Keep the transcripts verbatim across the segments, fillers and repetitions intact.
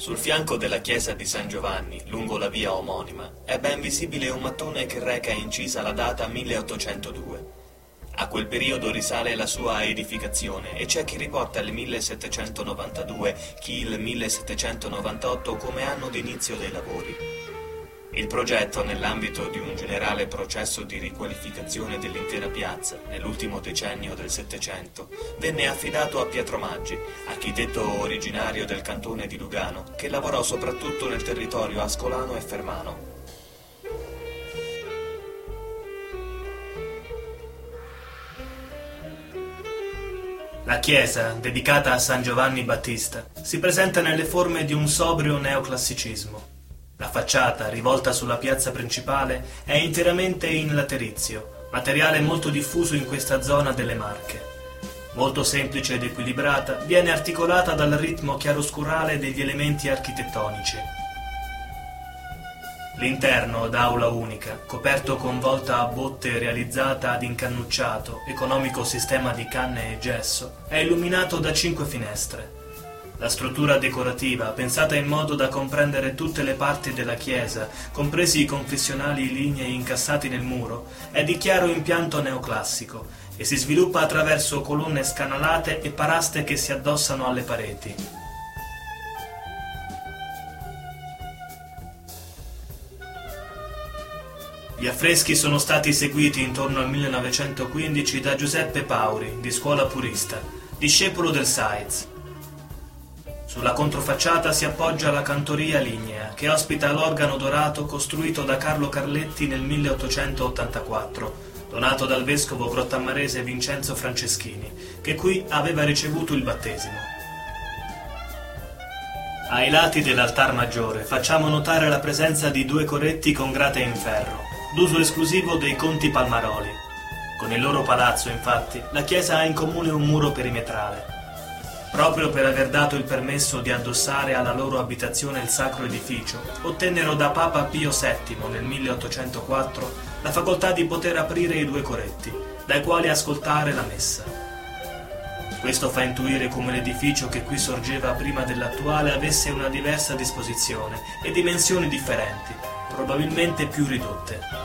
Sul fianco della chiesa di San Giovanni, lungo la via omonima, è ben visibile un mattone che reca incisa la data milleottocentodue. A quel periodo risale la sua edificazione e c'è chi riporta il millesettecentonovantadue, chi il millesettecentonovantotto come anno d'inizio dei lavori. Il progetto, nell'ambito di un generale processo di riqualificazione dell'intera piazza nell'ultimo decennio del Settecento, venne affidato a Pietro Maggi, architetto originario del cantone di Lugano, che lavorò soprattutto nel territorio ascolano e fermano. La chiesa, dedicata a San Giovanni Battista, si presenta nelle forme di un sobrio neoclassicismo. La facciata, rivolta sulla piazza principale, è interamente in laterizio, materiale molto diffuso in questa zona delle Marche. Molto semplice ed equilibrata, viene articolata dal ritmo chiaroscurale degli elementi architettonici. L'interno, d'aula unica, coperto con volta a botte realizzata ad incannucciato, economico sistema di canne e gesso, è illuminato da cinque finestre. La struttura decorativa, pensata in modo da comprendere tutte le parti della chiesa, compresi i confessionali lignei incassati nel muro, è di chiaro impianto neoclassico e si sviluppa attraverso colonne scanalate e paraste che si addossano alle pareti. Gli affreschi sono stati eseguiti intorno al millenovecentoquindici da Giuseppe Pauri, di scuola purista, discepolo del Saiz. Sulla controfacciata si appoggia la cantoria lignea, che ospita l'organo dorato costruito da Carlo Carletti nel milleottocentottantaquattro, donato dal vescovo grottammarese Vincenzo Franceschini, che qui aveva ricevuto il battesimo. Ai lati dell'altar maggiore facciamo notare la presenza di due coretti con grate in ferro, d'uso esclusivo dei conti Palmaroli. Con il loro palazzo, infatti, la chiesa ha in comune un muro perimetrale. Proprio per aver dato il permesso di addossare alla loro abitazione il sacro edificio, ottennero da Papa Pio settimo nel milleottocentoquattro la facoltà di poter aprire i due coretti, dai quali ascoltare la messa. Questo fa intuire come l'edificio che qui sorgeva prima dell'attuale avesse una diversa disposizione e dimensioni differenti, probabilmente più ridotte.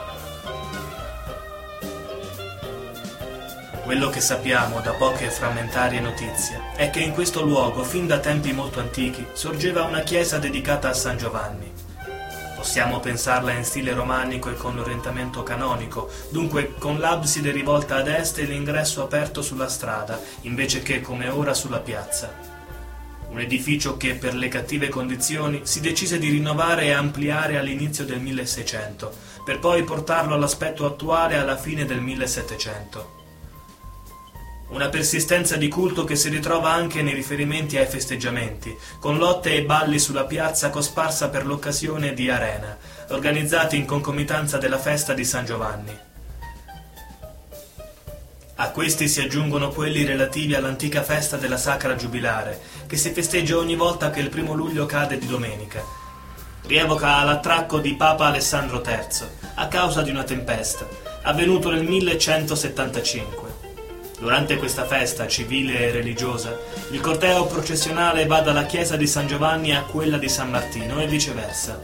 Quello che sappiamo da poche frammentarie notizie è che in questo luogo, fin da tempi molto antichi, sorgeva una chiesa dedicata a San Giovanni. Possiamo pensarla in stile romanico e con l'orientamento canonico, dunque con l'abside rivolta ad est e l'ingresso aperto sulla strada, invece che come ora sulla piazza. Un edificio che, per le cattive condizioni, si decise di rinnovare e ampliare all'inizio del milleseicento, per poi portarlo all'aspetto attuale alla fine del millesettecento. Una persistenza di culto che si ritrova anche nei riferimenti ai festeggiamenti, con lotte e balli sulla piazza cosparsa per l'occasione di arena, organizzati in concomitanza della festa di San Giovanni. A questi si aggiungono quelli relativi all'antica festa della Sacra Giubilare, che si festeggia ogni volta che il primo luglio cade di domenica. Rievoca l'attracco di Papa Alessandro terzo, a causa di una tempesta, avvenuto nel millecentosettantacinque. Durante questa festa civile e religiosa, il corteo processionale va dalla chiesa di San Giovanni a quella di San Martino e viceversa.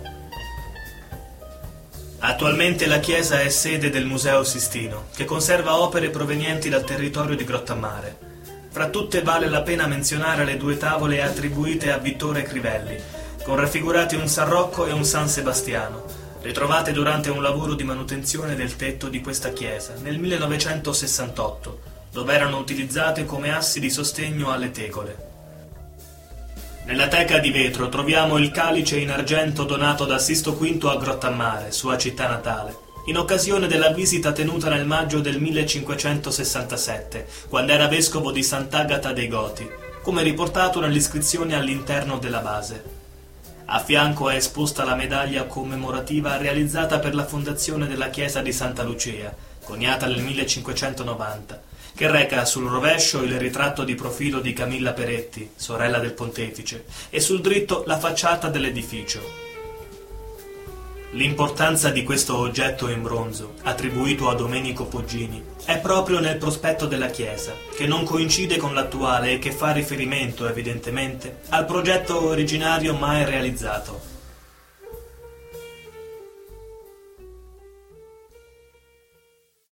Attualmente la chiesa è sede del Museo Sistino, che conserva opere provenienti dal territorio di Grottammare. Fra tutte vale la pena menzionare le due tavole attribuite a Vittore Crivelli, con raffigurati un San Rocco e un San Sebastiano, ritrovate durante un lavoro di manutenzione del tetto di questa chiesa nel millenovecentosessantotto, dove erano utilizzate come assi di sostegno alle tegole. Nella teca di vetro troviamo il calice in argento donato da Sisto quinto a Grottammare, sua città natale, in occasione della visita tenuta nel maggio del millecinquecentosessantasette, quando era vescovo di Sant'Agata dei Goti, come riportato nell'iscrizione all'interno della base. A fianco è esposta la medaglia commemorativa realizzata per la fondazione della chiesa di Santa Lucia, coniata nel millecinquecentonovanta, che reca sul rovescio il ritratto di profilo di Camilla Peretti, sorella del pontefice, e sul dritto la facciata dell'edificio. L'importanza di questo oggetto in bronzo, attribuito a Domenico Poggini, è proprio nel prospetto della chiesa, che non coincide con l'attuale e che fa riferimento, evidentemente, al progetto originario mai realizzato,